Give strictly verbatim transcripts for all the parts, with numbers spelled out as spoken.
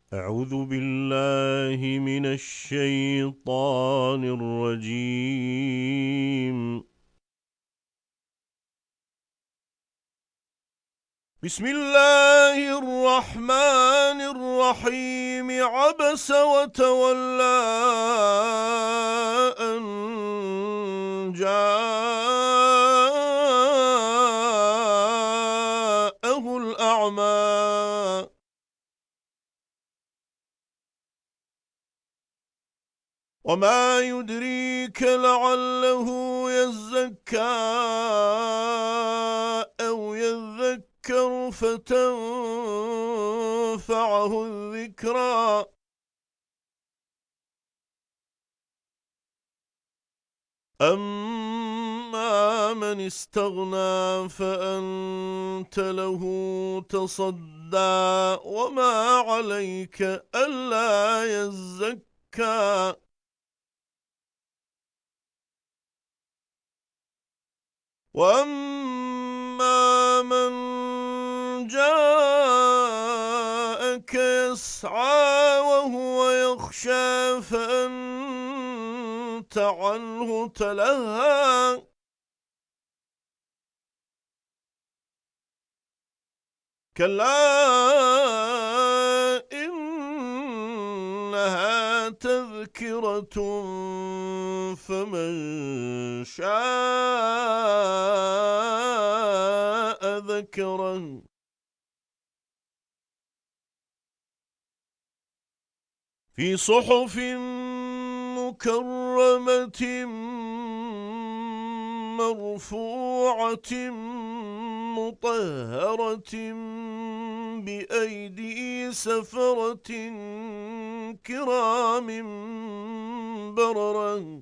أعوذ بالله من الشيطان الرجيم. بسم الله الرحمن الرحيم. عبس وتولى أن جاءه الأعمى وما يدريك لعله يزكى أو يذكر فتنفعه الذكرى. أما من استغنى فأنت له تصدى وما عليك ألا يزكى. وأما من جاءك يسعى وهو يخشى فأنت عنه تلهى. كلا إنها تذكرة فمن شاء ذكره. في صحف مكرمة مرفوعة مطهرة بأيدي سفرة كرام بررة.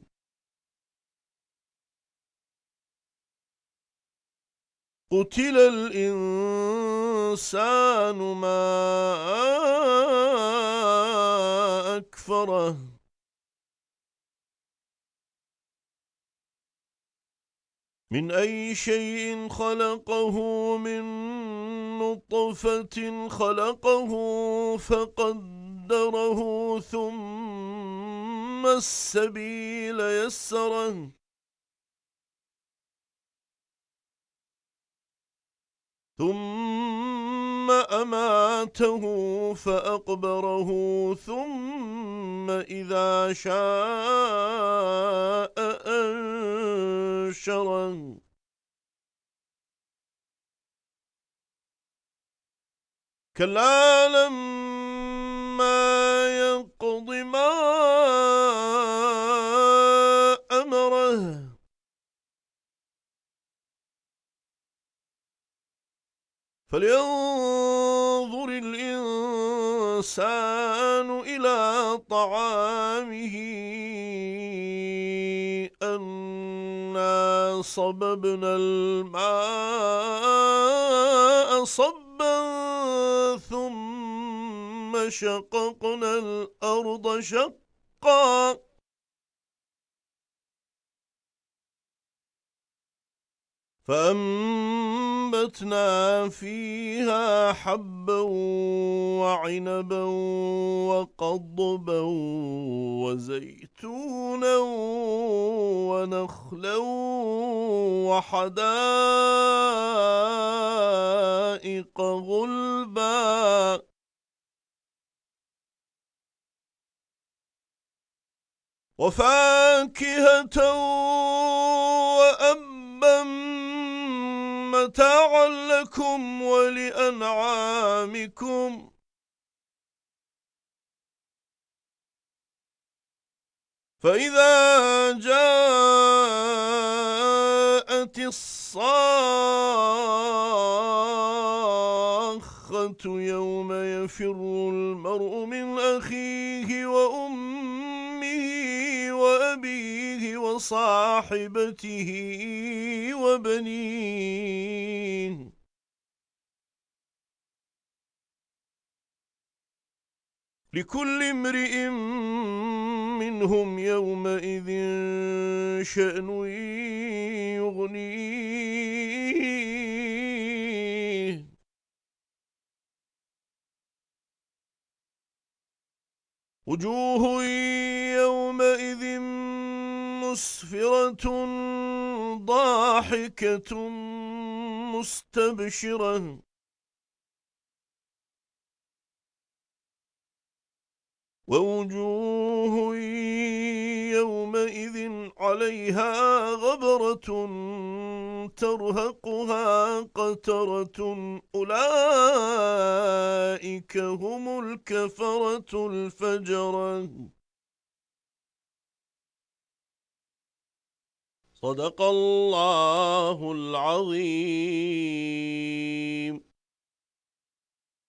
قتل الإنسان ما أكفره. من أي شيء خلقه؟ من نطفة خلقه فقدره ثم السبيل يسره. ثم أماته فأقبره ثم إذا شاء أنشره. كلا لما يقض ما أمره. فلينظر الإنسان إلى طعامه أنا صببنا الماء صبا ثم شققنا الأرض شقا فأنبتنا فيها حبا وعنبا وقضبا وزيتونا ونخلا وحدائق غلبا وفاكهة وأبا متاعا لكم ولأنعامكم. فإذا جاءت الصاخة يوم يفر المرء من أخيه وأمه وأبيه وصاحبته وبنيه لكل امرئ منهم يومئذ شأن يغنيه. وجوه يومئذ مسفرة ضاحكة مستبشرة ووجوه يومئذ عليها غبرة ترهقها قترة أولئك هم الكفرة الفجرة. صدق الله العظيم.